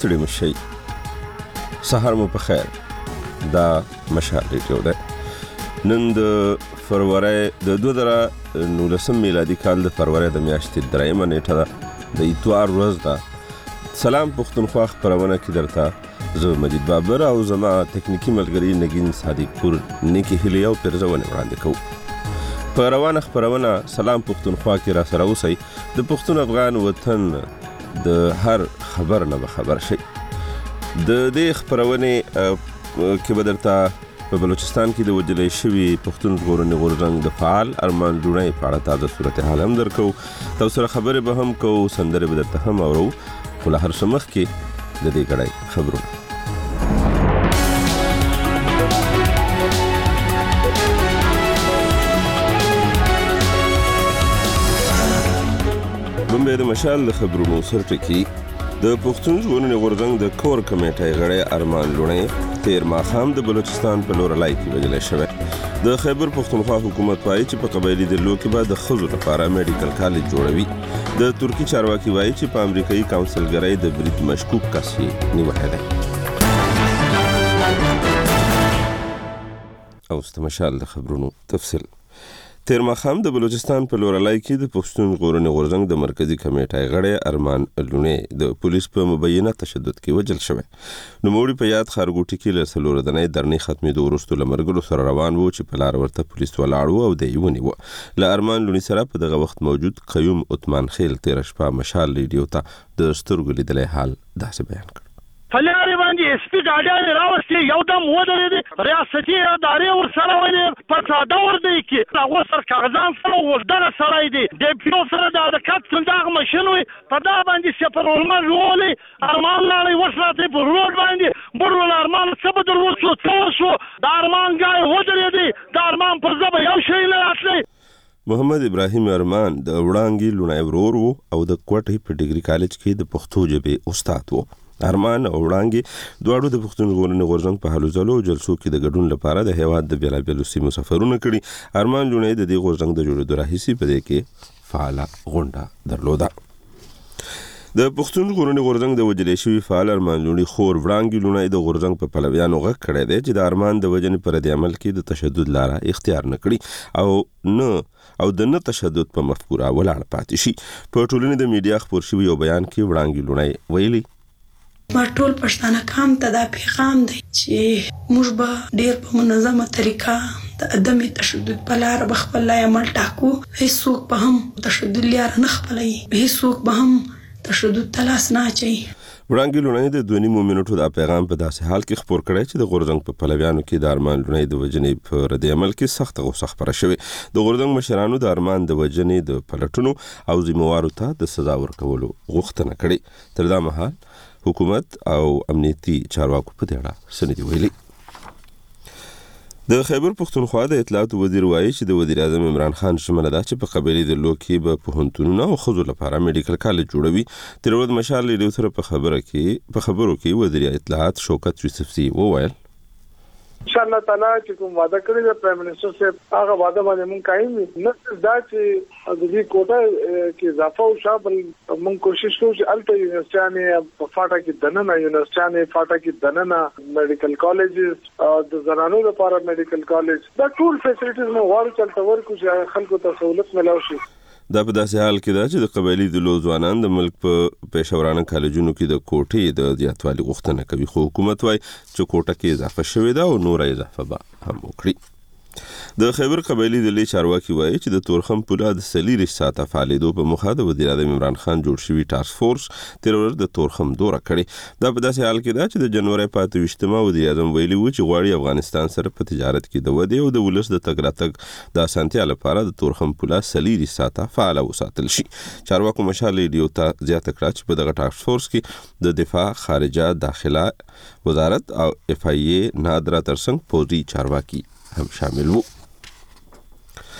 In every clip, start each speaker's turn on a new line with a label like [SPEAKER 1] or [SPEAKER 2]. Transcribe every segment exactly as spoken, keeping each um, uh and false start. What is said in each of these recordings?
[SPEAKER 1] ستړي مشئ سهار مو په خیر. دا مشال ریډیو ده. نن د فروری د دوه زره نولسم میلادي کال د فروری د میاشتې دریمه نیټه ده، د اتوار ورځ ده. سلام پښتونخوا خپرونه کې درته زه مجید بابر او زما تکنیکی ملګري نگین صادق پور نیکی هیلې او پرزونه وړاندې کوو. په روانه خپرونه سلام پښتونخوا کې را سره اوسئ. د پښتون افغان وطن د هر خبر نه خبر شي. د دې خپرونې کې به درته په بلوچستان کې د وژلې شوي پښتون ژغورنې غورځنګ د فعال ارمان لوڼی په اړه تازه صورتحال هم درکوو. تاسو سره خبرې به هم کوو، سندرې به درته هم اورو، خو له هر څه مخکې د دې ګړی خبرونه. بمبې د مشال د خبرونو سرټکي د پښتون ژغورنې غورځنګ د کور کمیټې غړی ارمان لوڼی تیر ماښام د بلوچستان په لورلای کې وژل شوی. د خیبر پښتونخوا حکومت وایي چې په قبایلي ډلو کې به د ښځو لپاره میډیکل کالج جوړوي. د ترکي چارواکي وایي چې په امریکایي کونسلګرۍ د برید مشکوک کس یې نیولی دی. اوس د مشال د خبرونو تفصیل. تیر ماښام د بلوچستان په لورلای کې د پښتون ژغورنې غورځنګ د مرکزي کمیټې غړی ارمان لوڼی د پولیس په مبینه تشدد کې وژل شوی. نوموړي په یاد ښارګوټي کې له څلور اونۍ درنې ختمېدو وروسته له ملګرو سره روان و چې په لاره ورته پولیس ولاړ و او دی یې ونیوه. له ارمان لوڼي سره په دغه وخت موجود قیوم عثمان خیل تېره شپه مشال ریډیو ته د سترګو لیدلی حال داسې بیان کړ.
[SPEAKER 2] فلاري باندې اسپی ګاډیانې راوستې، یو دم ودرېدې، ریاستي ادارې ورسره ولې په ساده ورده کې هغو سر کاغذان سره اوږدره سړی دی، د پي او سره د دقت دغه مشین وي، په دا باندې سپرولمر وولې ارمان لاړی وساتې په روډ باندې بروله ارمان څه به در وسو څه وسو د ارمان ګای ودرېدې، د ارمان پر ژبه یو شی نه راتلی.
[SPEAKER 1] محمد ابراهیم ارمان د وړانګې لوڼی ورور و او د کوټې په ډیګري کالج کې د پښتو ژبې استاد و. ارمان او وړانګې دواړو د پښتون ژغورنې غورځنګ په هلو ځلو جلسو کې د ګډون لپاره د هېواد د بېلابېلو سیمو سفرونه کړي. ارمان لوڼی د دې غورځنګ د جوړېدو راهیسې په دې کې فعاله غونډه درلوده. د پښتون ژغورنې غورځنګ د وژلې شوي فعال ارمان لوڼي خور وړانګې لوڼی د غورځنګ په پلویانو غږ کړی دی چې د ارمان د وژنې په رد عمل کې د تشدد لاره اختیار نه کړي او نه او د نه تشدد په مفکوره ولاړ پاتې شي. په ټولنې د میډیا خپور شوي یو بیان کې وړانګې لوڼی ویلي:
[SPEAKER 3] ما ټول پښتانه قام ته دا پیغام دی چې موږ به ډیر په منظمه طریقه د عدم تشدد په لار به خپل عمل ټاکو. هیڅوک به هم تشدد لار نه خپلوي، هیڅوک به هم تشدد ته لاس نه اچوي.
[SPEAKER 1] وړانګې لوڼی د دوه نیمو منټو دا پیغام په داسې حال کې خپور کړی چې د غورځنګ په پلویانو کې د ارمان لوڼی د وژنې په رد عمل کې سخته غوسه خپره شوې. د غورځنګ مشرانو د ارمان د وژنې د پلټنو او ذمهوارو ته د سزا ورکولو غوښتنه کړې. تر دا مهال حکومت او امنیتي چارواکو په دې اړه څه نه دي ویلي. د خیبر پښتونخوا د اطلاعاتو وزیر وایي چې د وزیر اعظم عمران خان ژمنه ده چې په قبایلي ډلو کې به پوهنتونونه او ښځو لپاره میډیکل کالج جوړوي. تېره ورځ مشال ریډیو سره په خبره کې په خبرو کې وزیر اطلاعات شوکت یوسفزي وویل:
[SPEAKER 4] انشاءالله تعالی چې کوم وعده کړی دی پرایم منسٹر صاحب هغه وعده باندې مونږ قایم یو. نه دا چې د دې کوټه کې اضافه وشي، بل مونږ کوشش کوو چې الته یونیورسيټیانې په فاټا کې دننه یونیورسيټیانې فاټا کې دننه میډیکل کالجز د زنانو لپاره میډیکل کالج دا ټول فیسیلیټیز مو غواړو چې الته ورکو چې خلکو ته سہولت ملاو شي.
[SPEAKER 1] دا په داسې حال کې ده چې د قبایلي ډلو ځوانان د ملک په پېښورانه کالجونو کې د کوټې د زیاتوالي غوښتنه کوي، خو حکومت وایي چې کوټه کې اضافه شوې ده او نوره اضافه به هم وکړي. د خیبر قبایلي ډلې چارواکي وایي چې د تورخم پوله د څلېرویشت ساعته فعالېدو په موخه د وزیر اعظم عمران خان جوړ شوي ټاسک فورس تېره ورځ د تورخم دوره کړې. دا په داسې حال کې ده چې د جنوري په اته ویشتمه وزیر اعظم ویلي و چې غواړي افغانستان سره په تجارت کې د ودې او د ولس د تګ راتګ د اسانتیا لپاره د تورخم پوله څلېرویشت ساعته فعاله وساتل شي. چارواکو مشال ریډیو ته زیاته کړه چې په دغه ټاسک فورس کې د دفاع، خارجه، داخله وزارت او اف ای ای نادره ترڅنګ پوځي چارواکي هم شامل وو.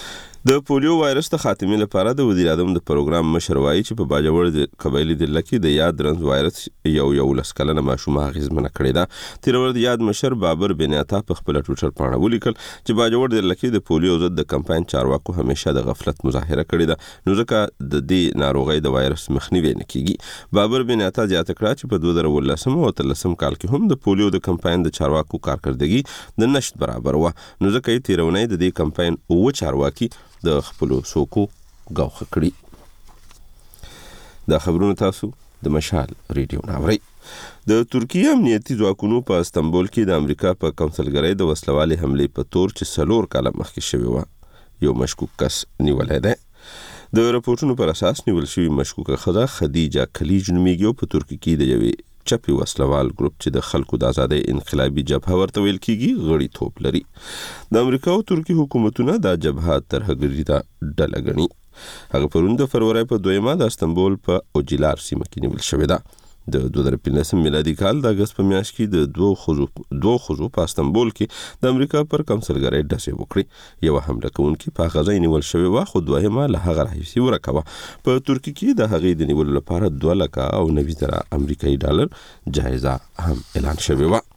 [SPEAKER 1] د پولیو وایرس ته خاتمه لپاره د وزیر اعظم د پروګرام مشر وایي چې په باجوړ د قبایلی ضلع کې د یاد رنز وایرس یو یو لسکلنه ماشومه اغیزمنه کړې ده. تیرور د یاد مشر بابر بن عطا په خپل ټویټر باندې ولیکل چې باجوړ د ضلع کې د پولیو ضد د کمپاین چارواکو همیشه د غفلت مظاهره کړې ده، نو ځکه د دې ناروغي د وایرس مخنیوي نه کیږي. بابر بن عطا زیاته کړه چې په دوه زره ولسم او تلسم کال کې هم د پولیو د کمپاین د چارواکو کارکردګي د نشت برابر و، نو ځکه یې تیرونه د دې کمپاین او چارواکي د خپلو سوکو غوښه کړي. دا خبرونه تاسو د مشال ریډیو ناوري. د ترکیه امنیتي ځواکونو په استنبول کې د امریکا په کونسلګرۍ د وسلوالې حملې په تور چې سلور کاله مخکې شوی و یو مشکوک کس نیولای دی. د راپورټونو پر اساس نیول شوی مشکوکه ښځه خدیجه کلیج نومیږي او په ترکیه کې د یوې چپی وسلوال ګروپ چې د خلکو د آزادۍ انقلابي جبهه ورته ویل کیږي غړي توپ لري. د امریکا او ترکیه حکومتونه دا جبهه ترهګري دا ډله ګڼي. هغه پرون د فروری په دویمه د استنبول په اوجیلار سیمه کې نیول شوې ده. د دوه زره پنځلسم میلادي کال د اگست په میاشت کې د دوه خزو دوه خزو په استنبول کې د امریکا پر کونسلګرۍ ډزې وکړې. یو حمله کوونکي په غزا نیول شوی و، خو دوهمه له هغه راهیسې ورکه وه. په ترکیه کې د هغې د نیولو لپاره دوه لکه او نوي زره امریکایي ډالر جایزه هم اعلان شوې وه.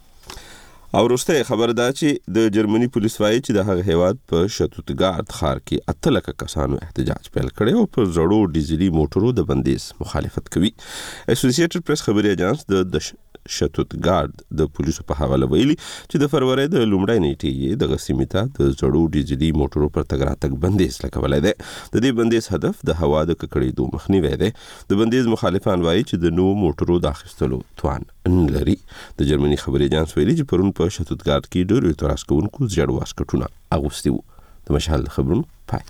[SPEAKER 1] او وروسته خبر ده چې د جرمني پولیس وایي چې د هغه هیواد په شتوتګارت ښار کې اته لکه کسانو احتجاج پیل کړی او پر زړو ډیزلي موټرو د بندیز مخالفت کوي. اسوسییټډ پریس خبري اژانس د شتوتګارت د پولیسو په حواله ویلي چې د فروری د لومړۍ نیټې د غسیمې ته د زړو ډیزلي موټرو پر تګ راتګ بندیز لګولی دی. د دې بندیز هدف د هوا د ککړېدو مخنیوی دی. د بندیز مخالفان وایي چې د نوو موټرو د اخیستلو توان نه لري. د جرمني خبري اژانس ویلي چې پرون په شتوتګارت کې ډېرو اعتراض کوونکو زیړ واسکټونه اغوستي وو. د مشال خبرونو پای.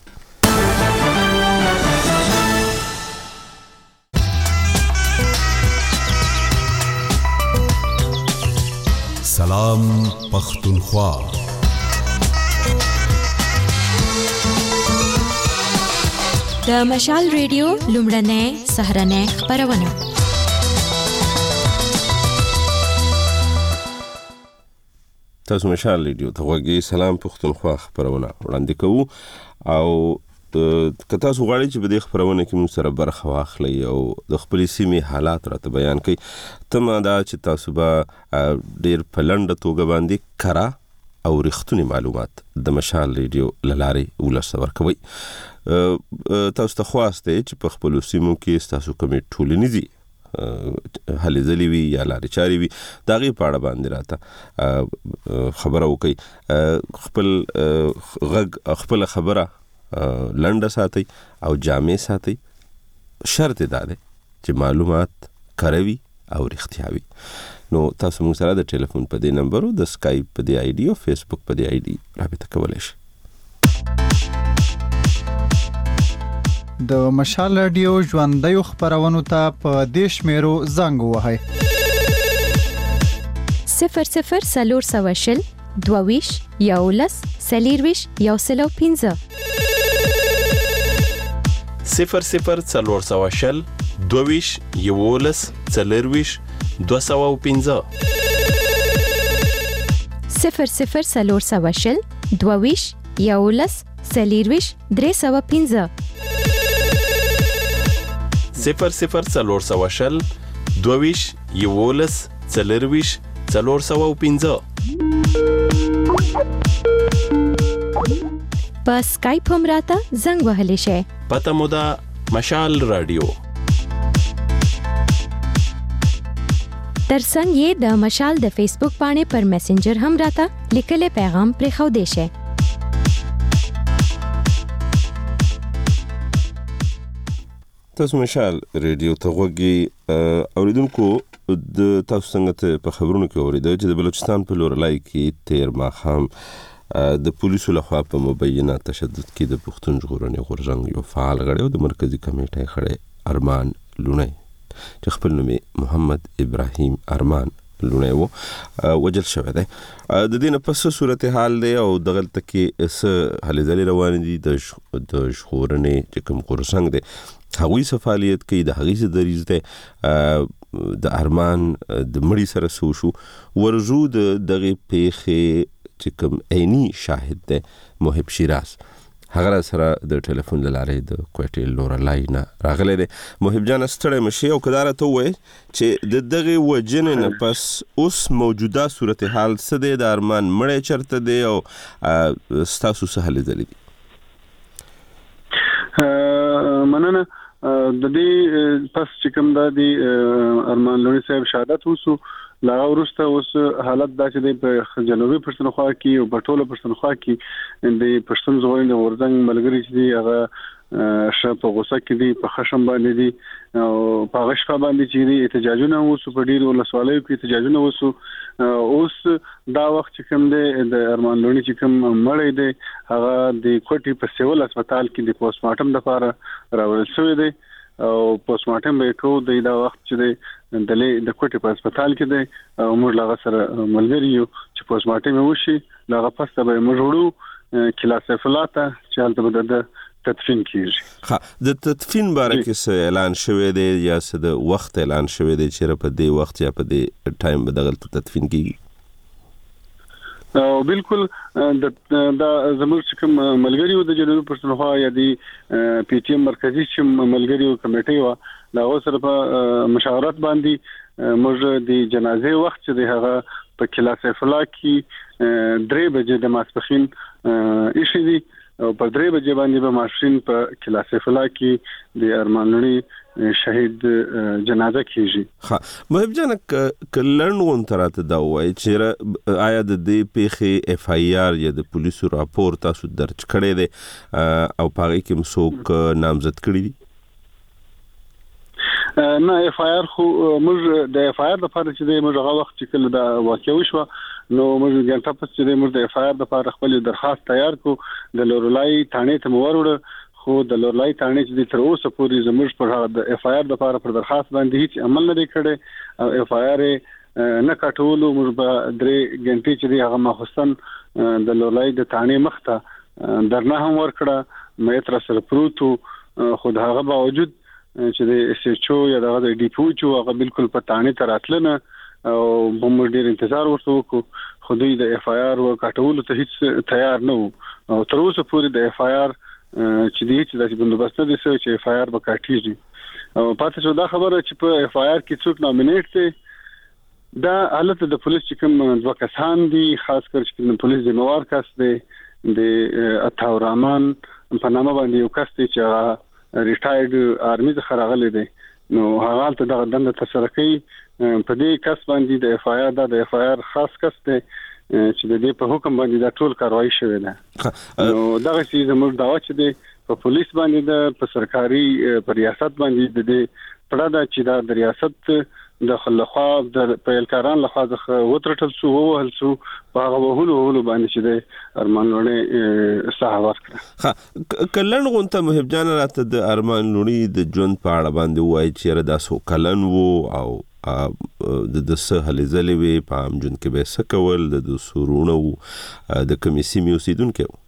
[SPEAKER 5] سلام پختونخوا.
[SPEAKER 6] د مشال ریډیو لومړنۍ سهرنۍ خبرونه.
[SPEAKER 1] تاسو مشال ریډیو ته غوږی. سلام پختونخوا خبرونه وړاندې کوو او که تاسو غواړئ چې په دې خبرونه کې موږ سره برخه واخلئ او د خپلې سیمې حالات راته بیان کړئ، تمه دا چې تاسو به ډېر په لنډه توګه باندې کره او رښتونی معلومات د مشال ریډیو له لارې ولس ته ورکوئ. تاسو ته خواست دی چې په خپلو سیمو کې ستاسو کومې ټولنیزې هلې ځلې وي یا لارې چارې وي، د هغې په اړه باندې راته خبره وکړئ. خپل غږ خپله خبره لنډه ساتئ او جامع ساتئ. شرط دا دی چې معلومات کره وي او رښتیا وي. نو تاسو موږ سره د ټلیفون په دې نمبر او د سکایپ په دې آی ډي او فیسبوک په دې آی ډي رابطه کولی شئ.
[SPEAKER 7] د مشال رادیو ژوندیو خبرونو ته په دې شمیرو زنګ ووهئ:
[SPEAKER 6] صفر صفر څلور سوه شل دوه ویشت یولس څلېرویشت یو سل او پنځه
[SPEAKER 8] صفر صفر څلور سوه شل دوه ویشت یولس څلېرویشت دوه سوه او پنځه
[SPEAKER 6] صفر صفر څلور سوه شل دوه ویشت یولس څلېرویشت درې سوه پنځه
[SPEAKER 8] صفر صفر څلور سوه شل دوه ویشت یولس څلېرویشت څلور سوه او پنځه.
[SPEAKER 6] په سکایپ هم راته زنګ وهلی شئ.
[SPEAKER 8] پته مو ده مشال رادیو.
[SPEAKER 6] ترڅنګ یې د مشال د فیسبوک باندې پر میسنجر هم راته لیکلی پیغام پرېښودی شئ.
[SPEAKER 1] تاسو مشال ریډیو ته غوږی. اوریدونکو د تاسو څنګه په خبرونو کې اوریدل چې د بلوچستان په لورلای کې تیر ماښام د پولیسو لخوا په مبینه تشدد کې د پښتون ژغورنې غورځنګ یو فعال غړی او د مرکزي کمیټې غړی ارمان لونی چې خپل نوم محمد ابراهیم ارمان لونی و وجل شوی دی. د دې نه پس صورتحال دی او دغلته کې څه هلې ځلې روانې دي. د ژغورنې چې کوم غورځنګ دی هغوی څه فعالیت کوي، د هغوی څه دریځ دی، د ارمان د مړي سره څه وشو. ورزو د دغې پیښې چې کوم عیني شاهد دی محب شیراز هغه سره د ټلیفون لارې د کوټې لورلای نه راغلی دی. محب جان ستړی مشي او کداره ته وای چې د دغه وجنې نه پس اوس موجوده صورتحال څه دی، د ارمان مړی چرته دی او ستاسو څه هلې ځلې دي؟
[SPEAKER 9] مننه. د دې پس چې کوم د ارمان لوڼي صاحب شهادت وسو لا ورسته اوس حالت دا چې د جنوبي پښتونخوا کې او په ټوله پښتونخوا کې د پښتون زغوی د ورځنګ ملګری چې دی هغه شپ غوسه کې دی، په خشم باندې دی او په غشفه باندې چې دی احتجاجونه وسو، په ډیر ولسوالیو کې احتجاجونه وسو. اوس دا وخت چې کوم دی د ارمان لوڼي چې کوم مړی دی هغه د کوټې په سیول هسپتال کې د پوسټمارټم لپاره راوړل شوی دی او پوسټمارټم به کو د دا وخت چې دی د د کوټې په هسپتال کې دی او موږ لاغه سره ملګری یو چې پوسټمارټم وشي لاغه پسته به موږ وړو کلا سیفلاته چې هلته به د تدفین کیږي.
[SPEAKER 1] ها د تدفین باره کې څه اعلان شوی دی یا څه د وخت اعلان شوی دی چې په دې وخت یا په دې ټایم به دغه تدفین کیږي؟
[SPEAKER 9] او بالکل دا زموږ چې کوم ملګری و د جنوبي پښتونخوا یا د پی ټی ایم مرکزی چې ملګری و کمیټي و دا سره په مشاورت باندې موږ د جنازې وخت چې د هغه په کلا سیف الله کې درې بجې د ماسپخین ایشي دي او په درې بجې باندې به ماشین په کلا سیف الله کې د ارمان لوڼي شهید جنازه کیږي.
[SPEAKER 1] ها محب جان کلن وون تراته دا وای چې آیا د دې پیخي اف آی آر یا د پولیسو راپور تاسو درج کړی دی او پاره کې مسوک نامزد کړی دي؟
[SPEAKER 9] نه اف آی آر خو موږ د اف آی آر لپاره چې د موږ هغه وخت چې کله دا واقع وشو نو موږ ګنټه پس چې موږ د اف آی آر لپاره خپل درخواست تیار کو د لورلای تانه ته وروړو خو د لورلای تانه چې تر اوسه پورې زموږ پر د اف آی آر لپاره پر درخواست باندې هیڅ عمل نه کړي او اف آی آر نه کټولو موږ به درې ګنټې چې هغه مخصوصا د لورلای د تانه مخته درنه هم ورکړه مې تر سره پروتو خو دا هغه باوجود چې د اس ایچ او یا د ډی پی او چې هغه بالکل په تانه تراتلنه او موږ ډیر انتظار ورته وکړو خو دوی د اف آی آر ورکټولو ته هیڅ تیار نه وو او تر اوسه پورې د اف آی آر چې دې چې د بندوبست دي چې اف آی آر وکټیږي او پاتې شو دا خبره چې په اف آی آر کې څوک نامینیټ دي دا حالت د پولیس چې کوم دوه کسان دي خاص کر چې د پولیس ذمہوار کس دی د عطا الرحمن په نامه باندې یو کس دی چې ریټایرډ آرمي څخه راغلی دی نو هغه ته د دنده تسره کوي په دې کس باندې د اف آی آر د اف آی آر خاص کس دی چې د دې په حکم باندې دا ټول کاروایی شوی ده نو دغه چې زموږ دعوا چې دی په پولیس باندې د په سرکاري په ریاست باندې د دې پړه دا چې دا د ریاست د خلخوا د پیلکاران لخوا څخه وترټل شو وهل شو په هغه وهلو وهلو باندې چې د ارمان لوڼي صحه ورکړه.
[SPEAKER 1] ها کلن غونته محب جان راته د ارمان لوڼي د ژوند په اړه باندې وایي چې دا سو کلن وو او د د سهل زلوي په ام جون کې به سکول د سورونو د کمیسي میوسیدون کې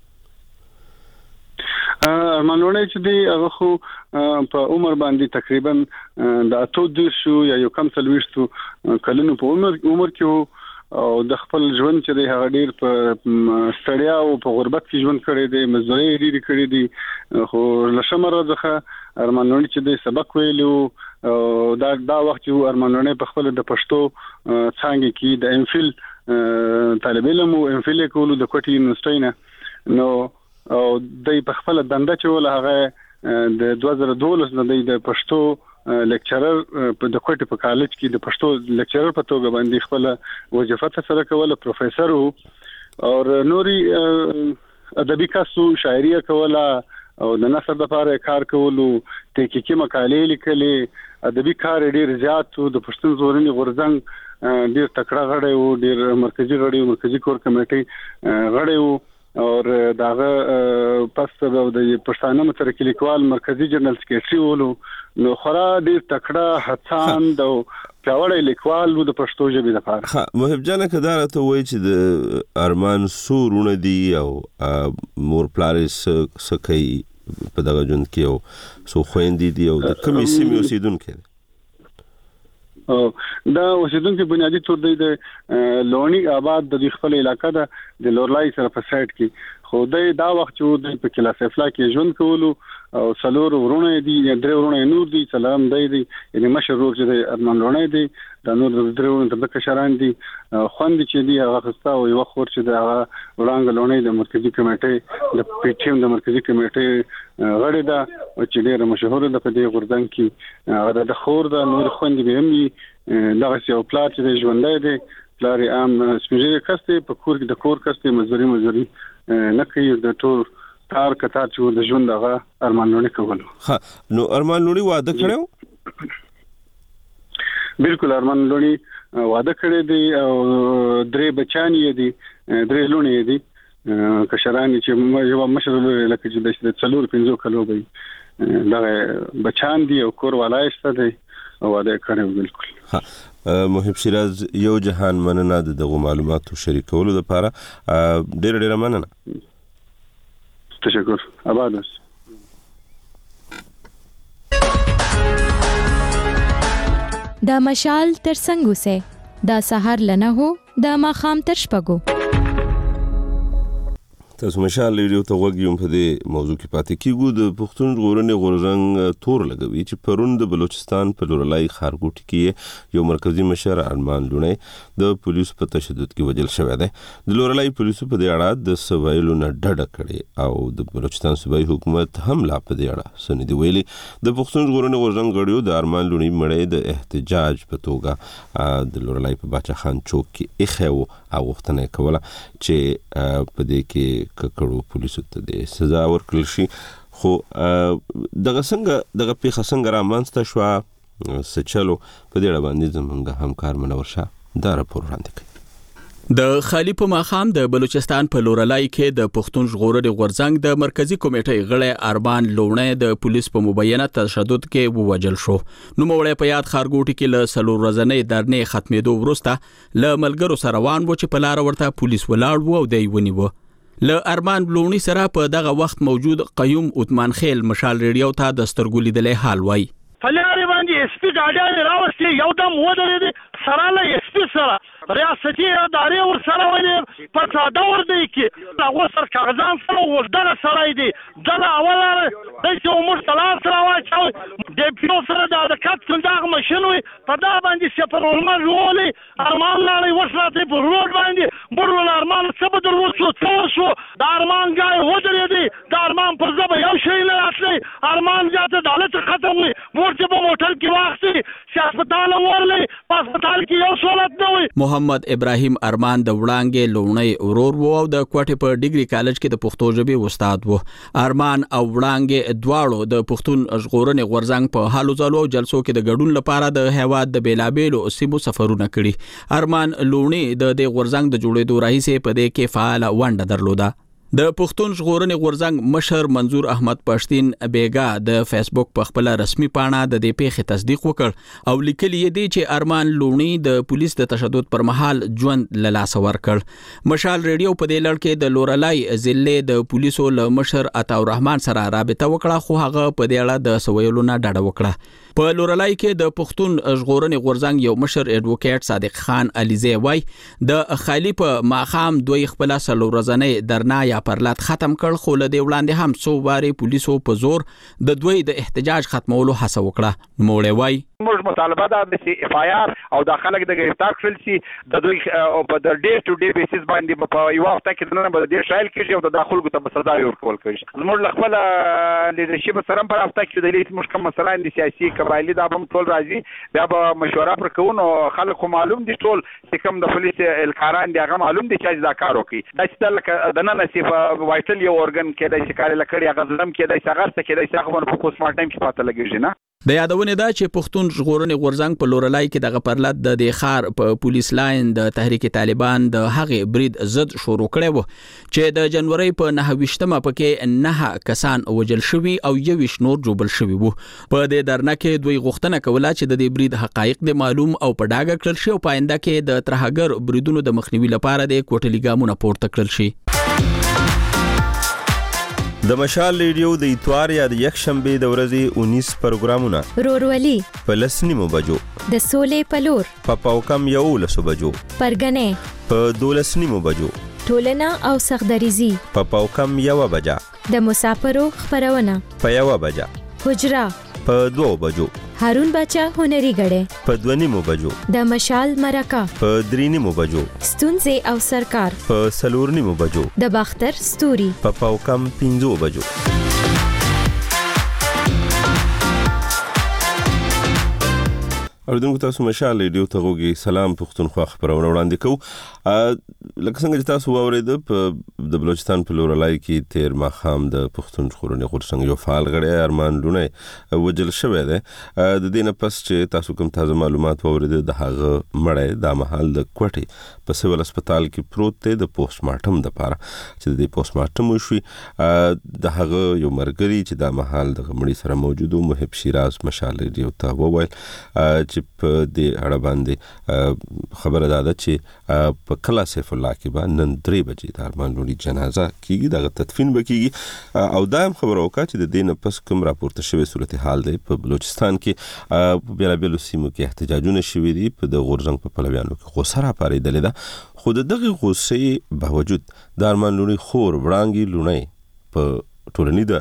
[SPEAKER 9] ارمان لوڼي چې دی هغه خو په عمر باندې تقریبا د اته د شو یا یو کم سلويشتو کلونو په عمر عمر کې او د خپل ژوند چې دی هغه ډیر په ستړیا او په غربت کې ژوند کړی دی مزدوري ډیر کړی دی خو لشمره ځخه ارمان لوڼي چې دی سبق ویلو دا دا وخت چې ارمان لوڼي په خپل د پښتو څنګه کې د ام فل طالب علم او ام فل کولو د کوټي یونیورسيټي نه نو او د په خپل دنده چې ول هغه د دوه زره دولس نه د پښتو لیکچرر په د کوټي په کالج کې د پښتو لیکچرر په توګه باندې خپل وظیفه سره کوله پروفیسور او نوري ادبي کاسو شاعري کوله او د نثر لپاره کار کولو تحقیقي مقالې لیکلې ادبي کار ډیر زیات د پښتون زورني غورځنګ ډیر تکړه غړی وو ډیر مرکزی غړی مرکزی کور کمیټي غړی وو اور داغه پس د پښتانه مترکي لیکوال مرکزی جنرال سکریټري ولو نو خورا ډیر تکړه هڅاند او پیاوړی لیکوال وو د پښتو ژبې لپاره.
[SPEAKER 1] ها محب جان کداره ته وایي چې د ارمان سورونه دي او مور پلارس سکي په دغه جون کې او سو خويندې دي او د کمی سیمې اوسیدونکو
[SPEAKER 9] او دا اوسیدونکو بنیادی تور دی د لونی آباد د خپل علاقې د د لورلای سره په سایت کې خو د دا وخت چې د په کلاس افلا کې ژوند کولو او څلور ورونه دي درې ورونه نور دي سلام دی دي یعنی مشر ورور چې ارمان لونه دي دا نور د درې ورونه د کشران دي خوند چې دي هغه خستا او یو خور چې دا وړاندې لونه د مرکزی کمیټې د پی ټی ایم د مرکزی کمیټې غړي دا چې ډیره مشهور ده په دې غردن کې هغه د خور د نور خوند به هم دغه یو پلان چې ژوندای دي پلان عام سپیشل کسته په کور کې د کور کسته مزوري مزوري نه کوي د ټول کار کتار چې د ژوند هغه ارمان لونی کولو.
[SPEAKER 1] ها نو ارمان لونی واده کړو؟
[SPEAKER 9] بالکل ارمان لونی واده کړی دی او درې بچان یې دي درې لونی یې دي کشران چې یو مشر لکه چې د څلور پنځو کلو به دا بچان دي او کور ولایسته دی او واده کړی بالکل.
[SPEAKER 1] ها محب شیراز یو جهان مننه دغه معلوماتو شریکولو لپاره ډېر ډېر مننه.
[SPEAKER 9] تشکر آباد اوس.
[SPEAKER 6] دا مشال تر څنګه وسه دا سحر لنه هو دا ماخام تر شپګو.
[SPEAKER 1] تاسو مشال ریډیو ته وګورئ په دې موضوع کې پاتې کیږو. د پښتون ژغورنې غورځنګ تور لګوي چې پرون د بلوچستان په لورلای خارګوټ کې یو مرکزی مشر ارمان لونی د پولیسو په تشدد کې وژل شوی دی. د لورلای پولیسو په دې اړه د سوایلو نه ډډه کړې او د بلوچستان صوبایي حکومت هم لا په دې اړه سندې ویلي. د پښتون ژغورنې غورځنګ غړیو د ارمان لونی مړی د احتجاج په توګه د لورلای په باچا خان چوک کې ایښی و او غوښتنه کوله چې په دې کې ککړو پولیسو ته د سزا ورکړل شي. خو دغه څنګه دغه پیښه څنګه رامنځته شوه څه چلو په دې اړه باندې زموږ همکار منور شاه دا راپور وړاندې کوي.
[SPEAKER 10] د خالی په ماخام د بلوچستان په لورلای کې د پښتون ژغورنې غورځنګ د مرکزی کمیټې غړی ارمان لونی د پولیس په مبینه تشدد کې ووجل شو. نو مړی په یاد خارګوټ کې له څلور ورځې درنې ختمېدو وروسته له ملګرو سره روان و چې په لار ورته پولیس ولاړ و او دی ونیو. له ارمان لونی سره په دغه وخت موجود قیوم عثمان خیل مشال ریډیو ته د سترګو لیدلې حال وای.
[SPEAKER 2] فلاري باندې اس پی ګاډي راوستي یو دم ودرې سره له اس پی سره ریاستي ادارې ور سره ولې په ساده ور دی کې هغه سر کاغذان سره ولدل سره دی دغه اوله د چې عمر ثلاث سره واچو د پیو سره د کټ څنګه ماشينوي په دا باندې سفر ورمن ولې ارمان لاري ورسره په روډ باندې برول ارمان څه بدل وسو څو شو د ارمان ګای ودرې دی د ارمان پر ځبه یو شی نه اصلي ارمان ځاته دالت ختم وي ورته په موټر کې واخسي هسپتال ورلې په هسپتال کې یو سہولت نه وي.
[SPEAKER 10] محمد ابراهیم ارمان د وړانګې لونی ورور وو او د کوټې په ډیګري کالج کې د پښتو ژبې استاد وو. ارمان او وړانګې دواړو د پښتون ژغورنې غورځنګ په حالو ځلو جلسو کې د ګډون لپاره د هیواد د بیلابېلو سیمو سفرونه کړي. ارمان لونی د دې غورځنګ د جوړېدو راهیسې په دې کې فعال ونډه درلوده. د پښتون ژغورنې غورځنګ مشر منظور احمد پښتين بیګا د فیسبوک په خپل رسمي پاڼه د دې پیښې تصدیق وکړ او لیکلی دی چې ارمان لونی د پولیس د تشدد پر مهال ژوند له لاس ورکړ. مشال ریډیو په دې لړ کې د لورلای ضلع د پولیسو له مشر عطا الرحمن سره رابطه وکړه خو هغه په دې اړه د سویلو نه ډډه وکړه. په لورلای کې د پښتون ژغورنې غورځنګ یو مشر ایډوکیټ صادق خان علیزی وای د خالی په ماخام دوی خپل سلو ورځنې درنا یا پرلات ختم کړ خو له دې وړاندې هم څو واري پولیسو په زور د دوی د احتجاج ختمولو هڅه وکړه. موړی وای
[SPEAKER 11] موږ مطالبه ده د اف آی آر او د خلک د گرفتار کړل شي د دوی په د ډے ټو ډے بیسس باندې په یو وخت کې نه به د شایل کې او د داخل کو ته سزا ورکول کېږي. موږ خپل لیدرشپ سره په هفته کې د لیت مشکل مسله د سیاسي قبایلی د هم ټول راځي بیا به مشوره پر کوو خلکو معلوم دي ټول چې کوم د پولیس الکاران دی هغه معلوم دي چې دا کار وکړي. دا چې د نن نصیب وایټل یو اورګن کې د شکاري لکړی هغه ظلم کې د څنګه کې د څنګه په پوسټ مارټم کې پاتې لګیږي نه.
[SPEAKER 10] د یادونه ده چې پښتون ژغورنې غورځنګ په لورلای کې دغه پرلط د د خار په پولیس لاین د تحریک طالبان د هغې برید ضد شروع کړی و چې د جنوري په نهه ویشتمه پکې نه کسان وژل شوي او یویش نور جوبل شوي وو. په دې درنه کې دوی غوښتنه کوله چې د دې برید حقایق د معلوم او په ډاګه کړل شي او پاینده کې د ترهګر بریدونو د مخنیوي لپاره د کوټلي ګامونه پورته کړل شي.
[SPEAKER 1] د مشال ریډیو د اتوار یا د یک شنبه د ورځې انیس پروګرامونه
[SPEAKER 6] رورولي
[SPEAKER 1] په لسنیمو بجو
[SPEAKER 6] د سولې پلور
[SPEAKER 1] په پاوکم یو لسو بجو
[SPEAKER 6] پرګنې
[SPEAKER 1] په دولسنیمو بجو
[SPEAKER 6] ټولنه او سختدریزي
[SPEAKER 1] په پاوکم یو بجا
[SPEAKER 6] د مسافرو خبرونه
[SPEAKER 1] په یو بجا
[SPEAKER 6] حجرا
[SPEAKER 1] په دوه بجو
[SPEAKER 6] هارون بچا هنري غړې
[SPEAKER 1] په دوه نیمو بجو
[SPEAKER 6] د مشال مرکه
[SPEAKER 1] په درې نیمو بجو
[SPEAKER 6] ستونزې او سرکار
[SPEAKER 1] په سلور نیمو بجو
[SPEAKER 6] د باختر ستوري
[SPEAKER 1] په پاوکم پنځو بجو. اوریدونکو تاسو مشال ریډیو ته غوږی سلام پښتونخوا خبرونه وړاندې کوو. لکه څنګه چې تاسو واورید په د بلوچستان په لورلای کې تیر ماښام د پښتون ژغورنې غورځنګ یو فعال غړی ارمان لونی وجل شوی دی. د دې نه پس چې تاسو کوم تازه معلومات واورید د هغه مړی د مهال د کوټې په سیول هسپتال کې پروت دی د پوسټ مارټم لپاره چې د پوسټ مارټم وشوي. د هغه یو مرګري چې د مهال د غمړي سره موجود و محب شیراز مشال ریډیو ته وویل چې په دې اړه باندې خبره ده چې په کلا سیف الله کې به نن درې بجې د ارمان لوني جنازه کیږي، دغه تدفین به کیږي. او دا هم خبره وکړه چې د دې نه پس کوم راپورته شوی صورتحال دی په بلوچستان کې په بیلابیلو سیمو کې احتجاجونه شوي دي، په د غورځنګ په پلویانو کې غوسه راپارېدلې ده. خو د دغه غوسې باوجود د ارمان لوني خور وړانګې لونی په